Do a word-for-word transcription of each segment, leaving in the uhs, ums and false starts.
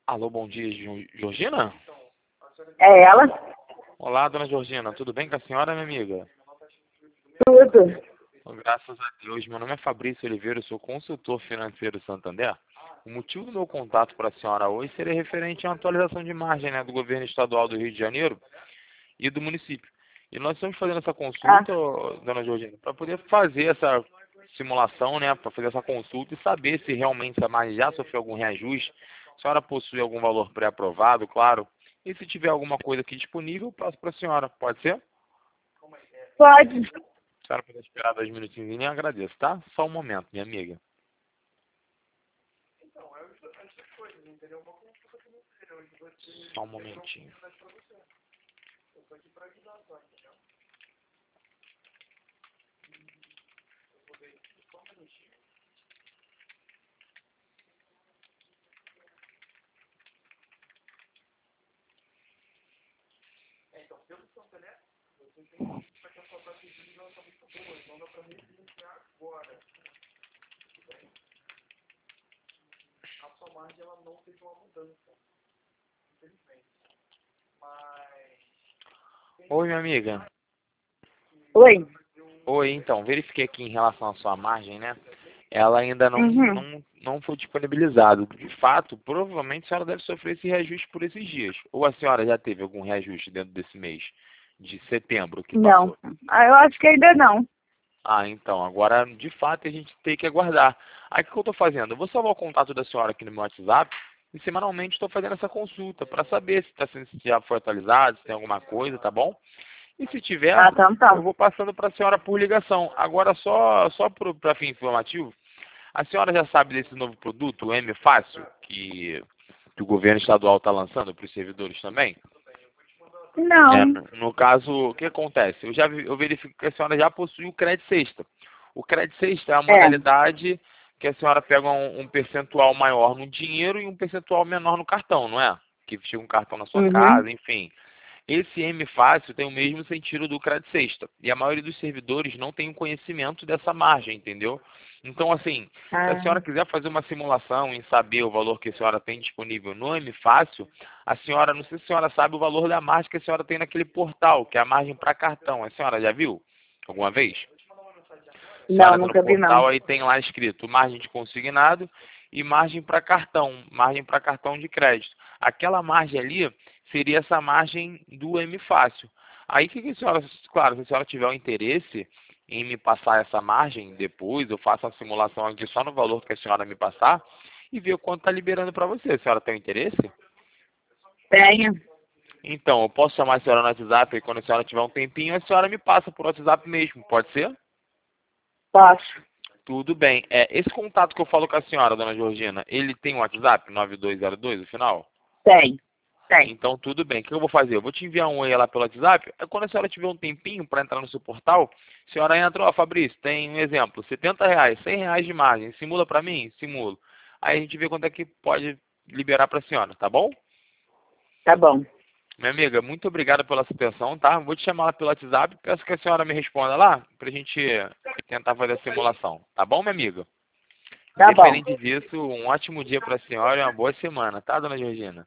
Alô, bom dia, Jo- Georgina? É ela? Olá, dona Georgina, tudo bem com a senhora, minha amiga? Tudo. Oh, graças a Deus, meu nome é Fabrício Oliveira, eu sou consultor financeiro Santander. O motivo do meu contato para a senhora hoje seria referente à atualização de margem, né, do governo estadual do Rio de Janeiro e do município. E nós estamos fazendo essa Ah, consulta, ô, dona Georgina, para poder fazer essa simulação, né, para fazer essa consulta e saber se realmente a margem já sofreu algum reajuste, se a senhora possui algum valor pré-aprovado, claro, e se tiver alguma coisa aqui disponível, eu passo para a senhora. Pode ser? pode. A senhora puder esperar dois minutinhos e nem agradeço, tá? Só um momento, minha amiga. Só um momentinho. Oi, minha amiga. Oi. Oi, então, verifiquei aqui em relação à sua margem, né? Ela ainda não, Uhum. não, não foi disponibilizada. De fato, provavelmente a senhora deve sofrer esse reajuste por esses dias. Ou a senhora já teve algum reajuste dentro desse mês de setembro que Não. passou? Ah, eu acho que ainda não. Ah, então, agora de fato a gente tem que aguardar. Aí o que eu estou fazendo? Eu vou salvar o contato da senhora aqui no meu WhatsApp e semanalmente estou fazendo essa consulta para saber se, tá, sendo- se já foi atualizado, se tem alguma coisa, tá bom? E se tiver, Ah, então eu tá. vou passando para a senhora por ligação. Agora, só, só para fim informativo, a senhora já sabe desse novo produto, o M Fácil, que, que o governo estadual está lançando para os servidores também? É, Não. no caso, o que acontece? Eu já vi- eu verifico que a senhora já possui o crédito sexta. O crédito sexta é a É. modalidade que a senhora pega um, um percentual maior no dinheiro e um percentual menor no cartão, não é? Que chega um cartão na sua Uhum. casa, enfim. Esse M Fácil tem o mesmo sentido do crédito sexta. E a maioria dos servidores não tem o conhecimento dessa margem, entendeu? Então, assim, se a Ah, senhora quiser fazer uma simulação em saber o valor que a senhora tem disponível no M Fácil, a senhora, não sei se a senhora sabe o valor da margem que a senhora tem naquele portal, que é a margem para cartão. A senhora já viu alguma vez? A senhora não, entra no nunca vi não. portal, aí tem lá escrito margem de consignado e margem para cartão, margem para cartão de crédito. Aquela margem ali seria essa margem do M Fácil. Aí, o que que a senhora, claro, se a senhora tiver o interesse em me passar essa margem depois, eu faço a simulação aqui só no valor que a senhora me passar e ver o quanto está liberando para você. A senhora tem interesse? Tenho. Então, eu posso chamar a senhora no WhatsApp e quando a senhora tiver um tempinho, a senhora me passa por WhatsApp mesmo, pode ser? Posso. Tudo bem. É, esse contato que eu falo com a senhora, dona Georgina, ele tem um WhatsApp, nove dois zero dois, no final? Tem. Tem. Então, tudo bem. O que eu vou fazer? Eu vou te enviar um oi lá pelo WhatsApp. Aí, quando a senhora tiver um tempinho para entrar no seu portal, a senhora entra, ó, Fabrício, tem um exemplo, setenta reais, cem reais de margem. Simula para mim? Simulo. Aí a gente vê quanto é que pode liberar para a senhora, tá bom? Tá bom. Minha amiga, muito obrigado pela sua atenção, tá? Vou te chamar lá pelo WhatsApp. Peço que a senhora me responda lá para a gente tentar fazer a simulação. Tá bom, minha amiga? Tá bom. Independente disso, um ótimo dia para a senhora e uma boa semana, tá, dona Georgina?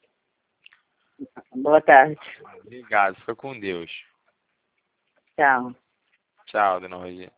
Boa tarde. Obrigado, fica com Deus. Tchau. Tchau, dona Georgina.